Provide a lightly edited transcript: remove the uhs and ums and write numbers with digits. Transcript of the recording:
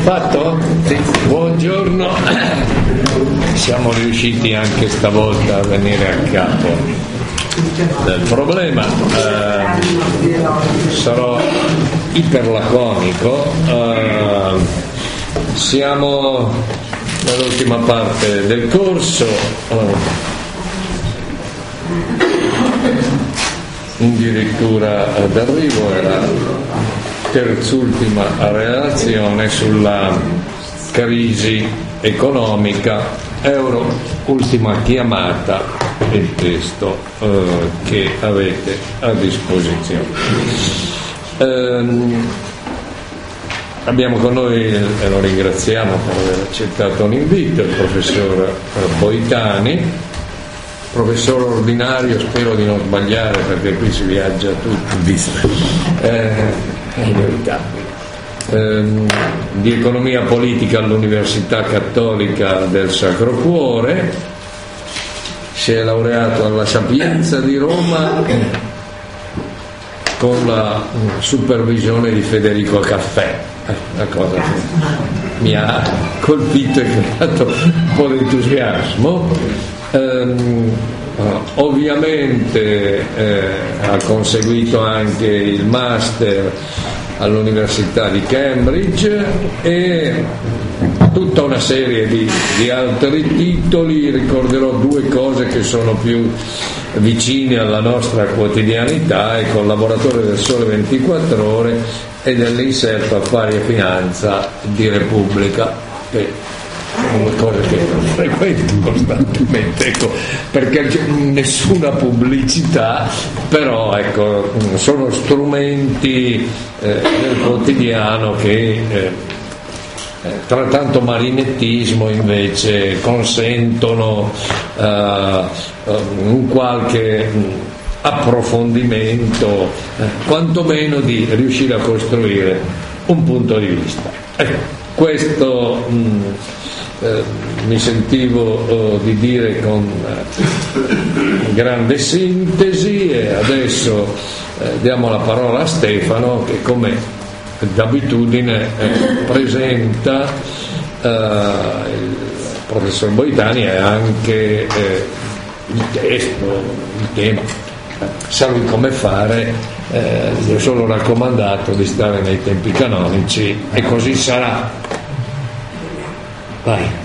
Fatto? Sì. Buongiorno, siamo riusciti anche stavolta a venire a capo del problema. Sarò iperlaconico. Siamo nell'ultima parte del corso, addirittura d'arrivo, era terzultima relazione sulla crisi economica, euro, ultima chiamata, il testo che avete a disposizione. Abbiamo con noi, e lo ringraziamo per aver accettato l'invito, il professor Boitani, professore ordinario, spero di non sbagliare perché qui si viaggia tutti, è inevitabile, di economia politica all'Università Cattolica del Sacro Cuore, si è laureato alla Sapienza di Roma con la supervisione di Federico Caffè, una cosa che mi ha colpito e creato un po' di entusiasmo. Ovviamente ha conseguito anche il master all'Università di Cambridge e tutta una serie di altri titoli. Ricorderò due cose che sono più vicine alla nostra quotidianità: è collaboratore del Sole 24 Ore e dell'inserto Affari e Finanza di Repubblica, che una cosa che frequento costantemente, ecco, perché nessuna pubblicità, però ecco, sono strumenti del quotidiano che tra tanto marinettismo invece consentono un qualche approfondimento, quantomeno di riuscire a costruire un punto di vista. Questo mi sentivo di dire con grande sintesi, e adesso diamo la parola a Stefano che, come d'abitudine, presenta il professor Boitani e anche il testo, il tema. Sa lui come fare, gli ho solo raccomandato di stare nei tempi canonici e così sarà. Vai.